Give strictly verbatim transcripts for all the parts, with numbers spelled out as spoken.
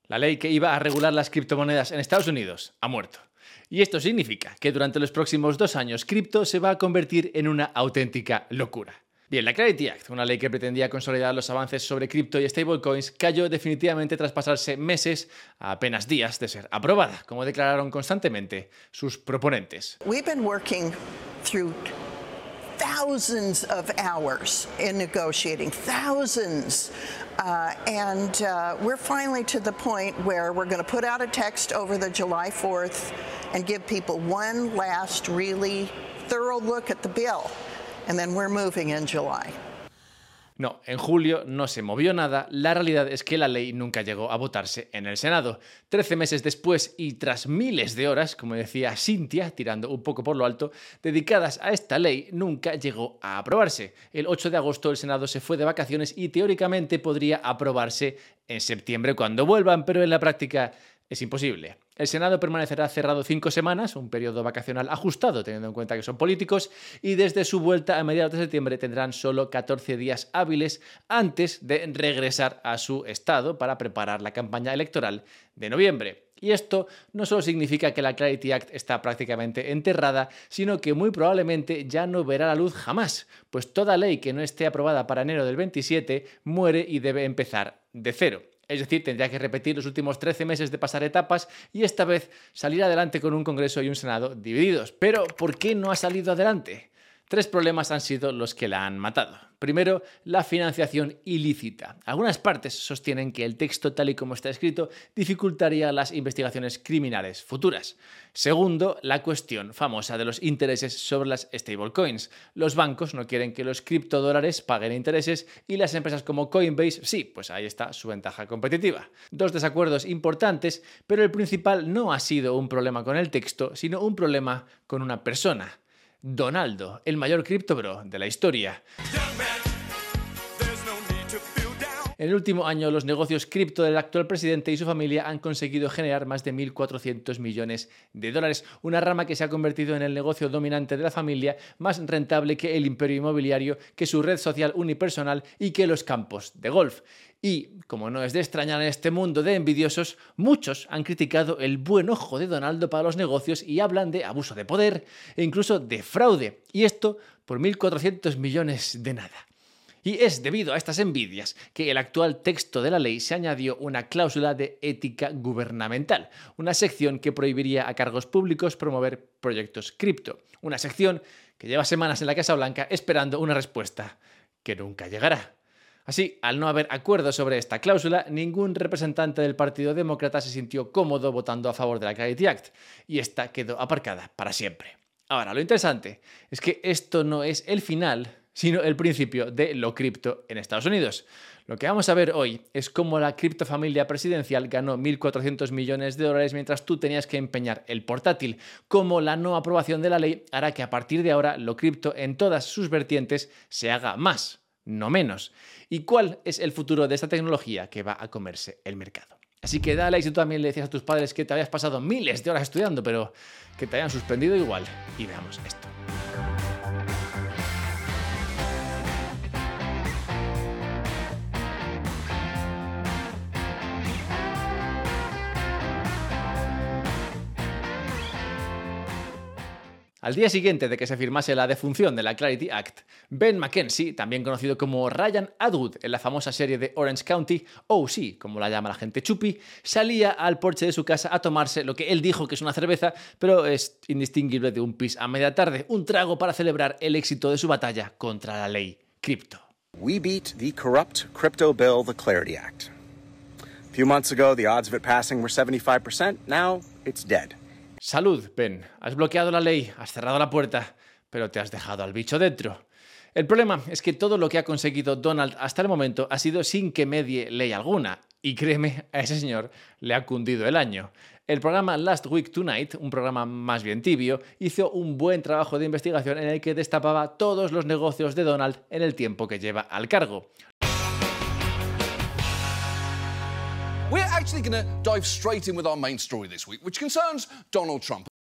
La ley que iba a regular las criptomonedas en Estados Unidos ha muerto. Y esto significa que durante los próximos dos años cripto se va a convertir en una auténtica locura. Bien, la Clarity Act, una ley que pretendía consolidar los avances sobre cripto y stablecoins, cayó definitivamente tras pasarse meses a apenas días de ser aprobada, como declararon constantemente sus proponentes. We've been working through thousands of hours in negotiating, thousands. Uh, and uh, we're finally to the point where we're going to put out a text over the July fourth and give people one last really thorough look at the bill. And then we're moving in July. No, en julio no se movió nada. La realidad es que la ley nunca llegó a votarse en el Senado. Trece meses después y tras miles de horas, como decía Cynthia, tirando un poco por lo alto, dedicadas a esta ley, nunca llegó a aprobarse. El ocho de agosto el Senado se fue de vacaciones y teóricamente podría aprobarse en septiembre cuando vuelvan, pero en la práctica es imposible. El Senado permanecerá cerrado cinco semanas, un periodo vacacional ajustado teniendo en cuenta que son políticos, y desde su vuelta a mediados de septiembre tendrán solo catorce días hábiles antes de regresar a su estado para preparar la campaña electoral de noviembre. Y esto no solo significa que la Clarity Act está prácticamente enterrada, sino que muy probablemente ya no verá la luz jamás, pues toda ley que no esté aprobada para enero del veintisiete muere y debe empezar de cero. Es decir, tendría que repetir los últimos trece meses de pasar etapas y esta vez salir adelante con un Congreso y un Senado divididos. Pero, ¿por qué no ha salido adelante? Tres problemas han sido los que la han matado. Primero, la financiación ilícita. Algunas partes sostienen que el texto tal y como está escrito dificultaría las investigaciones criminales futuras. Segundo, la cuestión famosa de los intereses sobre las stablecoins. Los bancos no quieren que los criptodólares paguen intereses y las empresas como Coinbase, sí, pues ahí está su ventaja competitiva. Dos desacuerdos importantes, pero el principal no ha sido un problema con el texto, sino un problema con una persona. Donaldo, el mayor criptobro de la historia. En el último año, los negocios cripto del actual presidente y su familia han conseguido generar más de mil cuatrocientos millones de dólares, una rama que se ha convertido en el negocio dominante de la familia, más rentable que el imperio inmobiliario, que su red social unipersonal y que los campos de golf. Y, como no es de extrañar en este mundo de envidiosos, muchos han criticado el buen ojo de Donaldo para los negocios y hablan de abuso de poder e incluso de fraude. Y esto por mil cuatrocientos millones de nada. Y es debido a estas envidias que el actual texto de la ley se añadió una cláusula de ética gubernamental, una sección que prohibiría a cargos públicos promover proyectos cripto, una sección que lleva semanas en la Casa Blanca esperando una respuesta que nunca llegará. Así, al no haber acuerdo sobre esta cláusula, ningún representante del Partido Demócrata se sintió cómodo votando a favor de la Clarity Act, y esta quedó aparcada para siempre. Ahora, lo interesante es que esto no es el final, sino el principio de lo cripto en Estados Unidos. Lo que vamos a ver hoy es cómo la criptofamilia presidencial ganó mil cuatrocientos millones de dólares mientras tú tenías que empeñar el portátil, cómo la no aprobación de la ley hará que a partir de ahora lo cripto en todas sus vertientes se haga más, no menos, y cuál es el futuro de esta tecnología que va a comerse el mercado. Así que dale, y si tú también le decías a tus padres que te habías pasado miles de horas estudiando, pero que te hayan suspendido igual, y veamos esto. Al día siguiente de que se firmase la defunción de la Clarity Act, Ben McKenzie, también conocido como Ryan Atwood en la famosa serie de Orange County, O C, como la llama la gente chupi, salía al porche de su casa a tomarse lo que él dijo que es una cerveza, pero es indistinguible de un pis a media tarde, un trago para celebrar el éxito de su batalla contra la ley cripto. We beat the corrupt crypto bill, the Clarity Act. A few months ago, the odds of it passing were seventy-five percent. Now, it's dead. Salud, Ben. Has bloqueado la ley, has cerrado la puerta, pero te has dejado al bicho dentro. El problema es que todo lo que ha conseguido Donald hasta el momento ha sido sin que medie ley alguna. Y créeme, a ese señor le ha cundido el año. El programa Last Week Tonight, un programa más bien tibio, hizo un buen trabajo de investigación en el que destapaba todos los negocios de Donald en el tiempo que lleva al cargo. We're actually going to dive straight in with our main story this week, which concerns Donald Trump.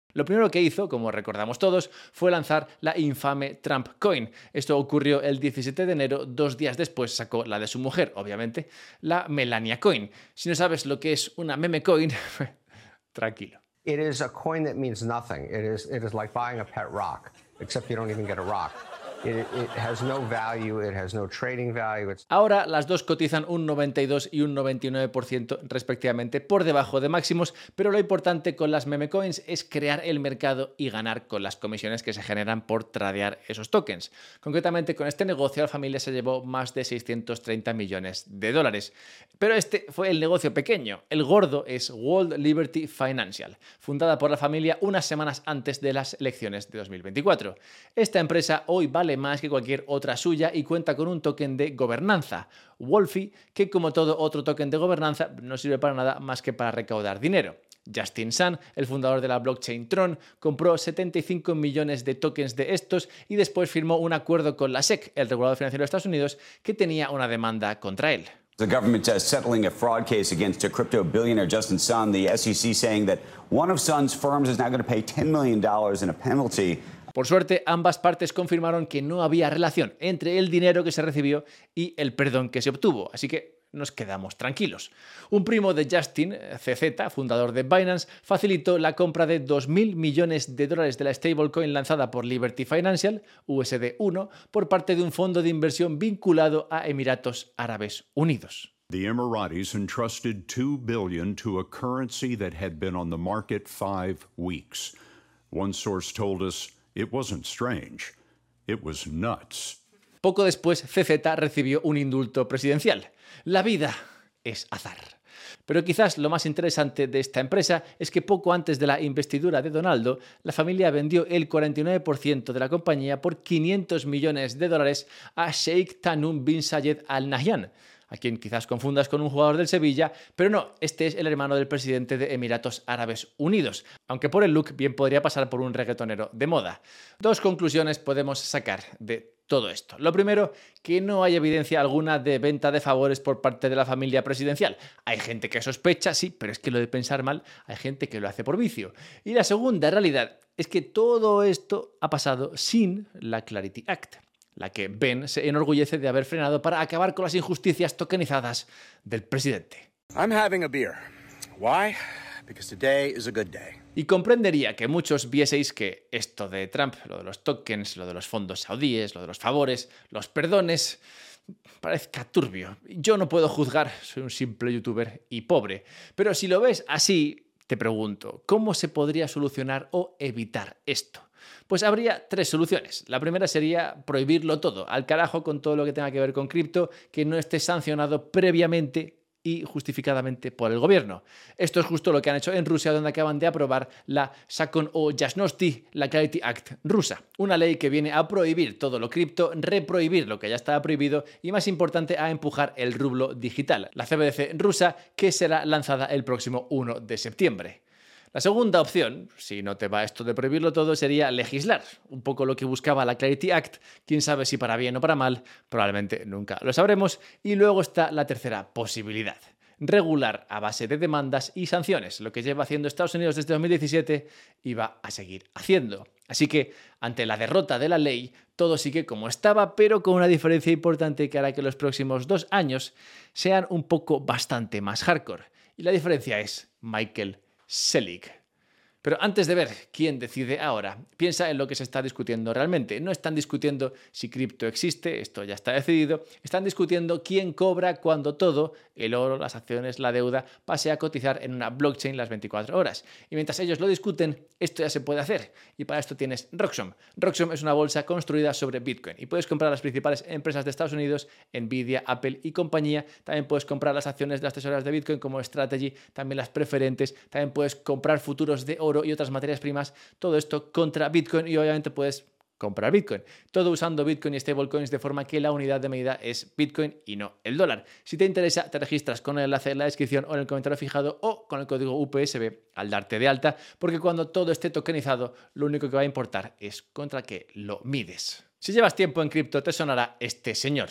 Lo primero que hizo, como recordamos todos, fue lanzar la infame Trump Coin. Esto ocurrió el diecisiete de enero, dos días después sacó la de su mujer, obviamente, la Melania Coin. Si no sabes lo que es una meme coin, tranquilo. It is a coin that means nothing. It is, it is like buying a pet rock, except you don't even get a rock. It, it has no value, it has no trading value. It's... Ahora las dos cotizan un noventa y dos y un noventa y nueve por ciento respectivamente por debajo de máximos, pero lo importante con las meme coins es crear el mercado y ganar con las comisiones que se generan por tradear esos tokens. Concretamente con este negocio la familia se llevó más de seiscientos treinta millones de dólares. Pero este fue el negocio pequeño. El gordo es World Liberty Financial, fundada por la familia unas semanas antes de las elecciones de dos mil veinticuatro. Esta empresa hoy vale más que cualquier otra suya y cuenta con un token de gobernanza, Wolfie, que como todo otro token de gobernanza no sirve para nada más que para recaudar dinero. Justin Sun, el fundador de la blockchain Tron, compró setenta y cinco millones de tokens de estos y después firmó un acuerdo con la S E C, el regulador financiero de Estados Unidos, que tenía una demanda contra él. The government uh, settling a fraud case against a crypto billionaire Justin Sun, the S E C saying that one of Sun's firms is now going to pay ten million dollars in a penalty. Por suerte, ambas partes confirmaron que no había relación entre el dinero que se recibió y el perdón que se obtuvo, así que nos quedamos tranquilos. Un primo de Justin, C Z, fundador de Binance, facilitó la compra de dos mil millones de dólares de la stablecoin lanzada por Liberty Financial, U S D uno, por parte de un fondo de inversión vinculado a Emiratos Árabes Unidos. The Emiratis entrusted two billion dollars to a currency that had been on the market five weeks. One source told us it wasn't strange, it was nuts. Poco después, C Z recibió un indulto presidencial. La vida es azar. Pero quizás lo más interesante de esta empresa es que poco antes de la investidura de Donaldo, la familia vendió el cuarenta y nueve por ciento de la compañía por quinientos millones de dólares a Sheikh Tanum bin Zayed Al Nahyan, a quien quizás confundas con un jugador del Sevilla, pero no, este es el hermano del presidente de Emiratos Árabes Unidos, aunque por el look bien podría pasar por un reggaetonero de moda. Dos conclusiones podemos sacar de todo esto. Lo primero, que no hay evidencia alguna de venta de favores por parte de la familia presidencial. Hay gente que sospecha, sí, pero es que lo de pensar mal, hay gente que lo hace por vicio. Y la segunda realidad es que todo esto ha pasado sin la Clarity Act, la que Ben se enorgullece de haber frenado para acabar con las injusticias tokenizadas del presidente. I'm having a beer. Why? Because today is a good day. Y comprendería que muchos vieseis que esto de Trump, lo de los tokens, lo de los fondos saudíes, lo de los favores, los perdones, parezca turbio. Yo no puedo juzgar, soy un simple youtuber y pobre. Pero si lo ves así, te pregunto, ¿cómo se podría solucionar o evitar esto? Pues habría tres soluciones. La primera sería prohibirlo todo, al carajo con todo lo que tenga que ver con cripto, que no esté sancionado previamente y justificadamente por el gobierno. Esto es justo lo que han hecho en Rusia, donde acaban de aprobar la Zakon o Yasnosti, la Clarity Act rusa, una ley que viene a prohibir todo lo cripto, reprohibir lo que ya estaba prohibido y, más importante, a empujar el rublo digital, la C B D C rusa, que será lanzada el próximo uno de septiembre. La segunda opción, si no te va esto de prohibirlo todo, sería legislar, un poco lo que buscaba la Clarity Act, quién sabe si para bien o para mal, probablemente nunca lo sabremos, y luego está la tercera posibilidad, regular a base de demandas y sanciones, lo que lleva haciendo Estados Unidos desde dos mil diecisiete y va a seguir haciendo. Así que, ante la derrota de la ley, todo sigue como estaba, pero con una diferencia importante que hará que los próximos dos años sean un poco bastante más hardcore. Y la diferencia es Michael Selig. Pero antes de ver quién decide ahora, piensa en lo que se está discutiendo realmente. No están discutiendo si cripto existe, esto ya está decidido. Están discutiendo quién cobra cuando todo, el oro, las acciones, la deuda, pase a cotizar en una blockchain las veinticuatro horas. Y mientras ellos lo discuten, esto ya se puede hacer. Y para esto tienes Roxxom. Roxxom es una bolsa construida sobre Bitcoin y puedes comprar las principales empresas de Estados Unidos, Nvidia, Apple y compañía. También puedes comprar las acciones de las tesoreras de Bitcoin como Strategy, también las preferentes. También puedes comprar futuros de oro y otras materias primas, todo esto contra Bitcoin, y obviamente puedes comprar Bitcoin. Todo usando Bitcoin y stablecoins, de forma que la unidad de medida es Bitcoin y no el dólar. Si te interesa, te registras con el enlace en la descripción o en el comentario fijado o con el código U P S B al darte de alta, porque cuando todo esté tokenizado, lo único que va a importar es contra qué lo mides. Si llevas tiempo en cripto, te sonará este señor.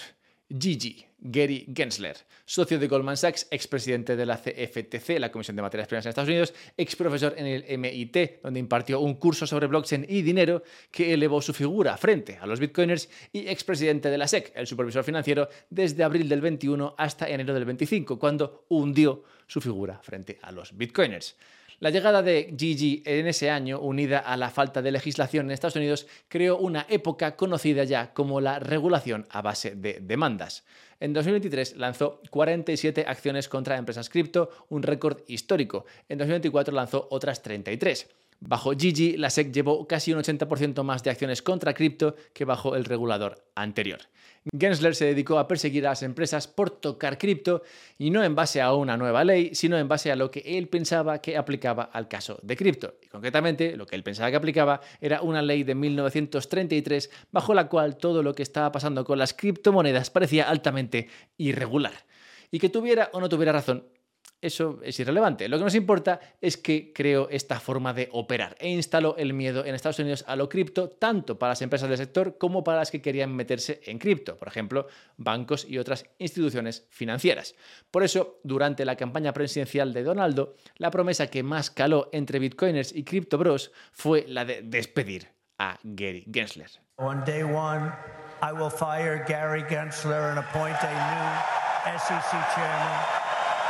Gigi, Gary Gensler, socio de Goldman Sachs, expresidente de la C F T C, la Comisión de Materias Primas en Estados Unidos, exprofesor en el M I T, donde impartió un curso sobre blockchain y dinero que elevó su figura frente a los bitcoiners, y expresidente de la S E C, el supervisor financiero, desde abril del veintiuno hasta enero del veinticinco, cuando hundió su figura frente a los bitcoiners. La llegada de Gigi en ese año, unida a la falta de legislación en Estados Unidos, creó una época conocida ya como la regulación a base de demandas. En dos mil veintitrés lanzó cuarenta y siete acciones contra empresas cripto, un récord histórico. En dos mil veinticuatro lanzó otras treinta y tres. Bajo Gigi, la S E C llevó casi un ochenta por ciento más de acciones contra cripto que bajo el regulador anterior. Gensler se dedicó a perseguir a las empresas por tocar cripto, y no en base a una nueva ley, sino en base a lo que él pensaba que aplicaba al caso de cripto. Y concretamente, lo que él pensaba que aplicaba era una ley de mil novecientos treinta y tres, bajo la cual todo lo que estaba pasando con las criptomonedas parecía altamente irregular. Y que tuviera o no tuviera razón, eso es irrelevante. Lo que nos importa es que creó esta forma de operar e instaló el miedo en Estados Unidos a lo cripto, tanto para las empresas del sector como para las que querían meterse en cripto, por ejemplo, bancos y otras instituciones financieras. Por eso, durante la campaña presidencial de Donaldo, la promesa que más caló entre bitcoiners y cripto bros fue la de despedir a Gary Gensler. On day one, I will fire Gary Gensler and appoint a new S E C chairman.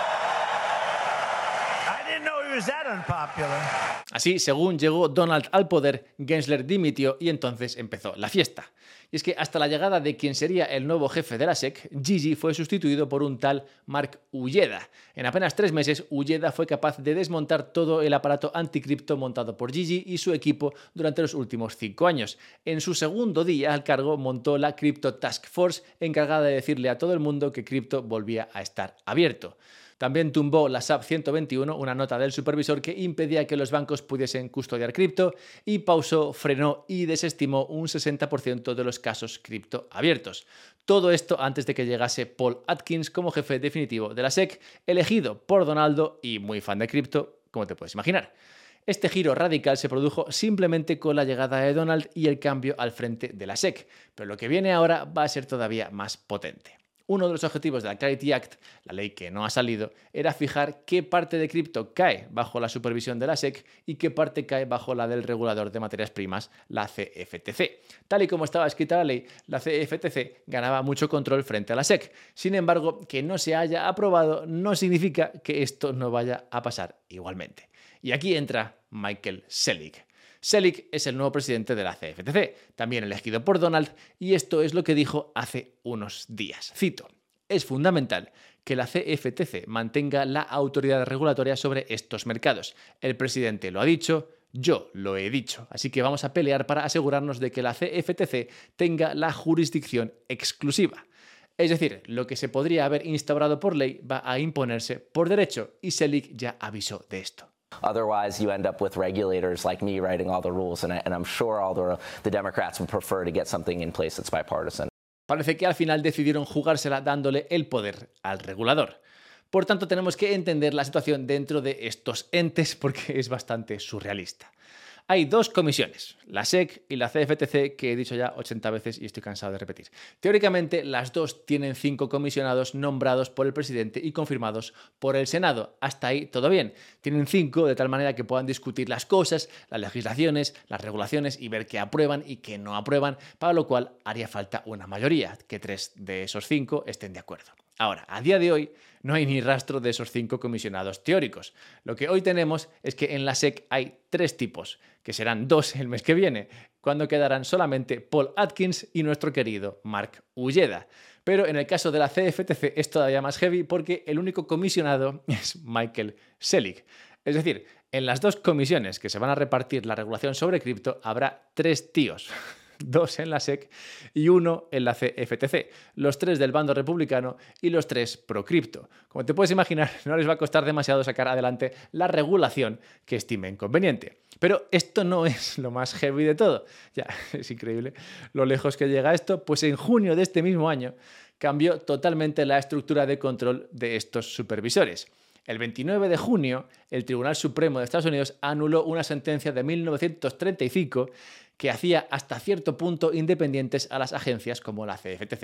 Así, según llegó Donald al poder, Gensler dimitió y entonces empezó la fiesta. Y es que hasta la llegada de quien sería el nuevo jefe de la S E C, Gigi fue sustituido por un tal Mark Ulleda. En apenas tres meses, Ulleda fue capaz de desmontar todo el aparato anticripto montado por Gigi y su equipo durante los últimos cinco años. En su segundo día al cargo, montó la Crypto Task Force, encargada de decirle a todo el mundo que cripto volvía a estar abierto. También tumbó la S A P ciento veintiuno, una nota del supervisor que impedía que los bancos pudiesen custodiar cripto, y pausó, frenó y desestimó un sesenta por ciento de los casos cripto abiertos. Todo esto antes de que llegase Paul Atkins como jefe definitivo de la S E C, elegido por Donaldo y muy fan de cripto, como te puedes imaginar. Este giro radical se produjo simplemente con la llegada de Donald y el cambio al frente de la S E C, pero lo que viene ahora va a ser todavía más potente. Uno de los objetivos de la Clarity Act, la ley que no ha salido, era fijar qué parte de cripto cae bajo la supervisión de la S E C y qué parte cae bajo la del regulador de materias primas, la C F T C. Tal y como estaba escrita la ley, la C F T C ganaba mucho control frente a la S E C. Sin embargo, que no se haya aprobado no significa que esto no vaya a pasar igualmente. Y aquí entra Michael Selig. Selig es el nuevo presidente de la C F T C, también elegido por Donald, y esto es lo que dijo hace unos días. Cito: "Es fundamental que la C F T C mantenga la autoridad regulatoria sobre estos mercados. El presidente lo ha dicho, yo lo he dicho, así que vamos a pelear para asegurarnos de que la C F T C tenga la jurisdicción exclusiva". Es decir, lo que se podría haber instaurado por ley va a imponerse por derecho, y Selig ya avisó de esto. Otherwise, you end up with regulators like me writing all the rules, and, I, and I'm sure all the, the Democrats would prefer to get something in place that's bipartisan. Parece que al final decidieron jugársela dándole el poder al regulador. Por tanto, tenemos que entender la situación dentro de estos entes porque es bastante surrealista. Hay dos comisiones, la S E C y la C F T C, que he dicho ya ochenta veces y estoy cansado de repetir. Teóricamente, las dos tienen cinco comisionados nombrados por el presidente y confirmados por el Senado. Hasta ahí todo bien. Tienen cinco de tal manera que puedan discutir las cosas, las legislaciones, las regulaciones y ver qué aprueban y qué no aprueban, para lo cual haría falta una mayoría, que tres de esos cinco estén de acuerdo. Ahora, a día de hoy, no hay ni rastro de esos cinco comisionados teóricos. Lo que hoy tenemos es que en la S E C hay tres tipos, que serán dos el mes que viene, cuando quedarán solamente Paul Atkins y nuestro querido Mark Ulleda. Pero en el caso de la C F T C es todavía más heavy porque el único comisionado es Michael Selig. Es decir, en las dos comisiones que se van a repartir la regulación sobre cripto habrá tres tíos. Dos en la S E C y uno en la C F T C, los tres del bando republicano y los tres pro cripto. Como te puedes imaginar, no les va a costar demasiado sacar adelante la regulación que estimen conveniente. Pero esto no es lo más heavy de todo. Ya, es increíble lo lejos que llega esto, pues en junio de este mismo año cambió totalmente la estructura de control de estos supervisores. El veintinueve de junio, el Tribunal Supremo de Estados Unidos anuló una sentencia de mil novecientos treinta y cinco que hacía hasta cierto punto independientes a las agencias como la C F T C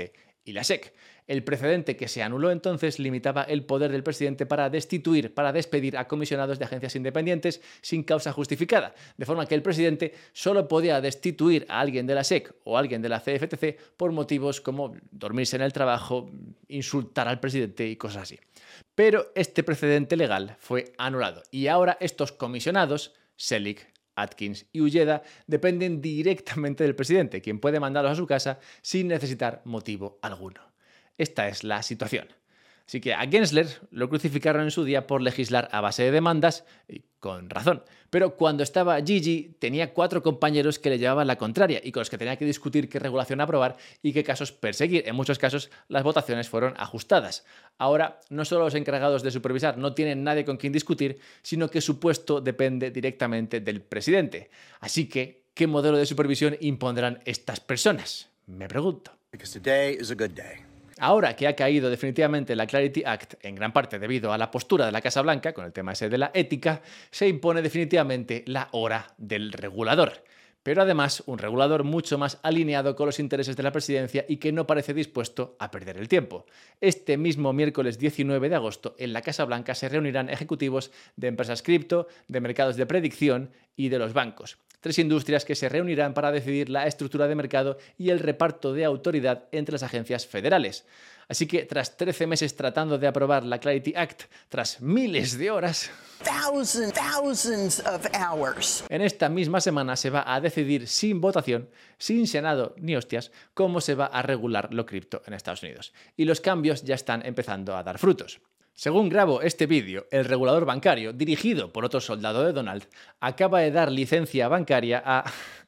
y la S E C. El precedente que se anuló entonces limitaba el poder del presidente para destituir, para despedir a comisionados de agencias independientes sin causa justificada, de forma que el presidente solo podía destituir a alguien de la S E C o a alguien de la C F T C por motivos como dormirse en el trabajo, insultar al presidente y cosas así. Pero este precedente legal fue anulado y ahora estos comisionados, Selig, Atkins y Ulleda, dependen directamente del presidente, quien puede mandarlos a su casa sin necesitar motivo alguno. Esta es la situación. Así que a Gensler lo crucificaron en su día por legislar a base de demandas, y con razón. Pero cuando estaba Gigi tenía cuatro compañeros que le llevaban la contraria y con los que tenía que discutir qué regulación aprobar y qué casos perseguir. En muchos casos las votaciones fueron ajustadas. Ahora no solo los encargados de supervisar no tienen nadie con quien discutir, sino que su puesto depende directamente del presidente. Así que, ¿qué modelo de supervisión impondrán estas personas? Me pregunto. Because today is a good day. Ahora que ha caído definitivamente la Clarity Act, en gran parte debido a la postura de la Casa Blanca, con el tema ese de la ética, se impone definitivamente la hora del regulador. Pero además, un regulador mucho más alineado con los intereses de la presidencia y que no parece dispuesto a perder el tiempo. Este mismo miércoles diecinueve de agosto, en la Casa Blanca se reunirán ejecutivos de empresas cripto, de mercados de predicción y de los bancos. Tres industrias que se reunirán para decidir la estructura de mercado y el reparto de autoridad entre las agencias federales. Así que tras trece meses tratando de aprobar la Clarity Act, tras miles de horas, Thousands, thousands of hours. en esta misma semana se va a decidir sin votación, sin Senado ni hostias, cómo se va a regular lo cripto en Estados Unidos. Y los cambios ya están empezando a dar frutos. Según grabo este vídeo, el regulador bancario, dirigido por otro soldado de Donald, acaba de dar licencia bancaria a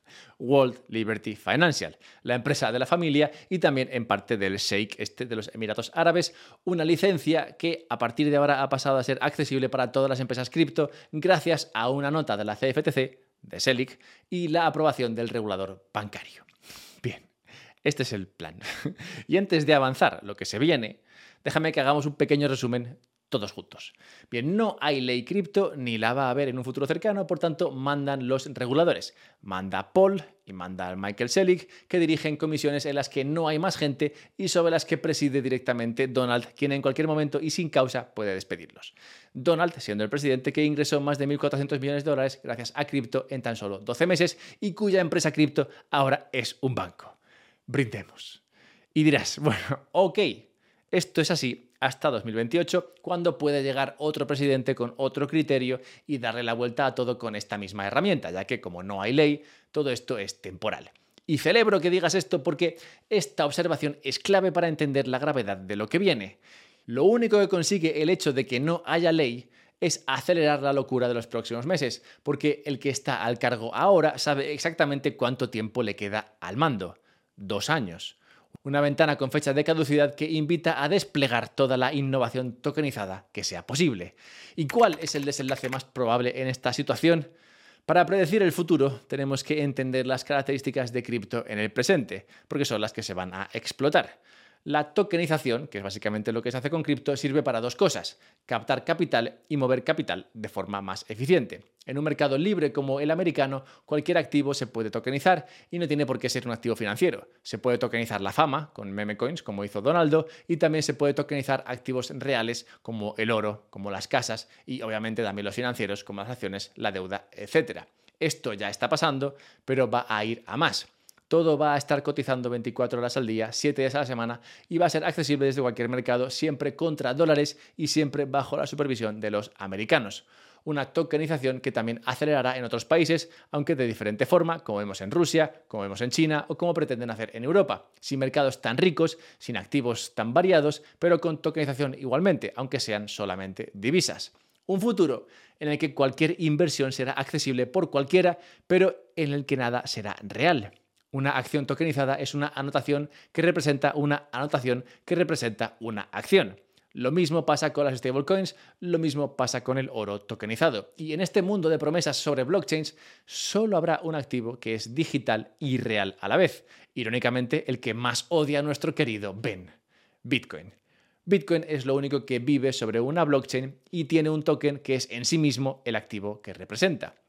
World Liberty Financial, la empresa de la familia y también en parte del Sheikh este de los Emiratos Árabes, una licencia que a partir de ahora ha pasado a ser accesible para todas las empresas cripto gracias a una nota de la C F T C, de Selig, y la aprobación del regulador bancario. Bien, este es el plan. Y antes de avanzar lo que se viene, déjame que hagamos un pequeño resumen todos juntos. Bien, no hay ley cripto ni la va a haber en un futuro cercano, por tanto mandan los reguladores. Manda Paul y manda Michael Selig, que dirigen comisiones en las que no hay más gente y sobre las que preside directamente Donald, quien en cualquier momento y sin causa puede despedirlos. Donald, siendo el presidente que ingresó más de mil cuatrocientos millones de dólares gracias a cripto en tan solo doce meses y cuya empresa cripto ahora es un banco. Brindemos. Y dirás, bueno, ok, esto es así hasta dos mil veintiocho, cuando puede llegar otro presidente con otro criterio y darle la vuelta a todo con esta misma herramienta, ya que como no hay ley, todo esto es temporal. Y celebro que digas esto porque esta observación es clave para entender la gravedad de lo que viene. Lo único que consigue el hecho de que no haya ley es acelerar la locura de los próximos meses, porque el que está al cargo ahora sabe exactamente cuánto tiempo le queda al mando. Dos años. Una ventana con fecha de caducidad que invita a desplegar toda la innovación tokenizada que sea posible. ¿Y cuál es el desenlace más probable en esta situación? Para predecir el futuro tenemos que entender las características de cripto en el presente, porque son las que se van a explotar. La tokenización, que es básicamente lo que se hace con cripto, sirve para dos cosas: captar capital y mover capital de forma más eficiente. En un mercado libre como el americano, cualquier activo se puede tokenizar y no tiene por qué ser un activo financiero. Se puede tokenizar la fama con meme coins, como hizo Donaldo, y también se puede tokenizar activos reales como el oro, como las casas y obviamente también los financieros como las acciones, la deuda, etcétera. Esto ya está pasando, pero va a ir a más. Todo va a estar cotizando veinticuatro horas al día, siete días a la semana y va a ser accesible desde cualquier mercado, siempre contra dólares y siempre bajo la supervisión de los americanos. Una tokenización que también acelerará en otros países, aunque de diferente forma, como vemos en Rusia, como vemos en China o como pretenden hacer en Europa, sin mercados tan ricos, sin activos tan variados, pero con tokenización igualmente, aunque sean solamente divisas. Un futuro en el que cualquier inversión será accesible por cualquiera, pero en el que nada será real. Una acción tokenizada es una anotación que representa una anotación que representa una acción. Lo mismo pasa con las stablecoins, lo mismo pasa con el oro tokenizado. Y en este mundo de promesas sobre blockchains, solo habrá un activo que es digital y real a la vez. Irónicamente, el que más odia a nuestro querido Ben, Bitcoin. Bitcoin es lo único que vive sobre una blockchain y tiene un token que es en sí mismo el activo que representa.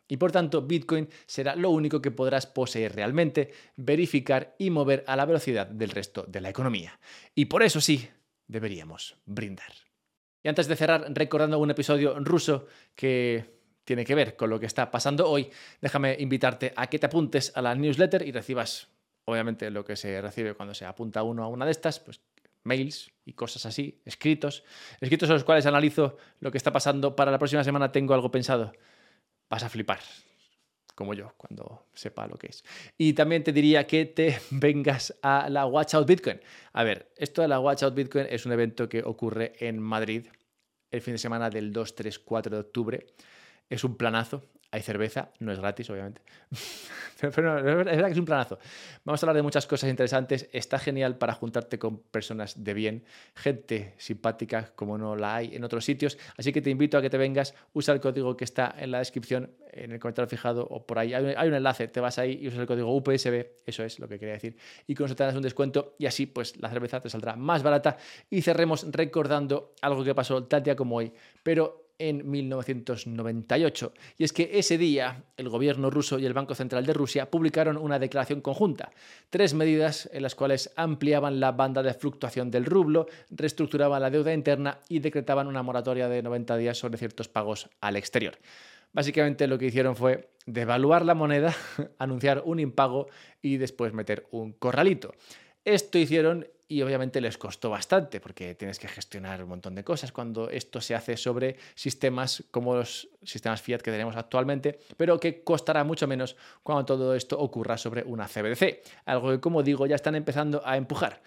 Y por tanto, Bitcoin será lo único que podrás poseer realmente, verificar y mover a la velocidad del resto de la economía. Y por eso sí, deberíamos brindar. Y antes de cerrar, recordando un episodio ruso que tiene que ver con lo que está pasando hoy, déjame invitarte a que te apuntes a la newsletter y recibas, obviamente, lo que se recibe cuando se apunta uno a una de estas, pues mails y cosas así, escritos, escritos en los cuales analizo lo que está pasando. Para la próxima semana tengo algo pensado. Vas a flipar, como yo, cuando sepa lo que es. Y también te diría que te vengas a la Watch Out Bitcoin. A ver, esto de la Watch Out Bitcoin es un evento que ocurre en Madrid el fin de semana del dos, tres, cuatro de octubre. Es un planazo. Hay cerveza, no es gratis, obviamente. Pero no, es verdad que es un planazo. Vamos a hablar de muchas cosas interesantes. Está genial para juntarte con personas de bien, gente simpática como no la hay en otros sitios. Así que te invito a que te vengas. Usa el código que está en la descripción, en el comentario fijado o por ahí. Hay un, hay un enlace, te vas ahí y usas el código U P S B. Eso es lo que quería decir. Y con eso te das un descuento y así pues la cerveza te saldrá más barata. Y cerremos recordando algo que pasó tal día como hoy, pero en mil novecientos noventa y ocho. Y es que ese día el gobierno ruso y el Banco Central de Rusia publicaron una declaración conjunta. Tres medidas en las cuales ampliaban la banda de fluctuación del rublo, reestructuraban la deuda interna y decretaban una moratoria de noventa días sobre ciertos pagos al exterior. Básicamente lo que hicieron fue devaluar la moneda, anunciar un impago y después meter un corralito. Esto hicieron y obviamente les costó bastante porque tienes que gestionar un montón de cosas cuando esto se hace sobre sistemas como los sistemas fiat que tenemos actualmente, pero que costará mucho menos cuando todo esto ocurra sobre una C B D C, algo que, como digo, ya están empezando a empujar.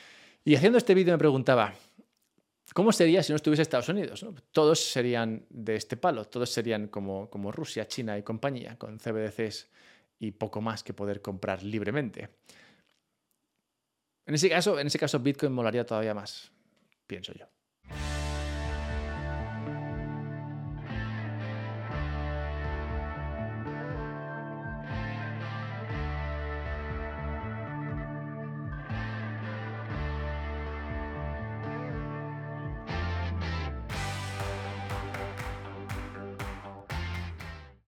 Y haciendo este vídeo me preguntaba, ¿cómo sería si no estuviese Estados Unidos? ¿No? Todos serían de este palo, todos serían como, como Rusia, China y compañía, con C B D Cs y poco más que poder comprar libremente. En ese caso, en ese caso Bitcoin molaría todavía más, pienso yo.